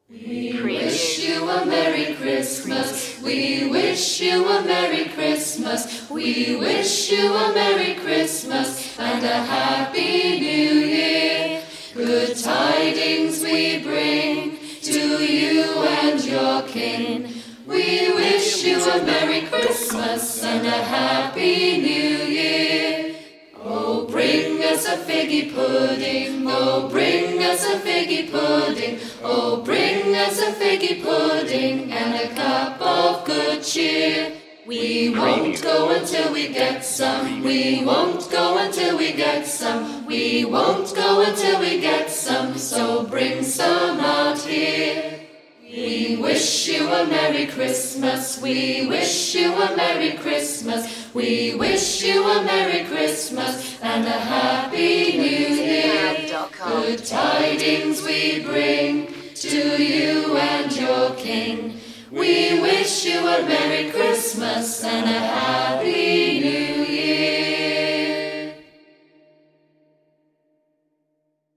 We wish you a Merry Christmas. We wish you a Merry Christmas. We wish you a Merry Christmas and a Happy New Year. Good tidings we bring to you and your kin. We wish you a Merry Christmas and a Happy New Year. Oh, bring us a figgy pudding. Oh, bring us a figgy pudding. Oh, bring us a figgy pudding and a cup of good cheer. We won't go until we get some. We won't go until we get some. We won't go until we get some. So bring some out here. We wish you a Merry Christmas. We wish you a Merry Christmas. We wish you a Merry Christmas and a Happy New Year. Good tidings we bring to you and your kin. We wish you a Merry Christmas and a Happy New Year.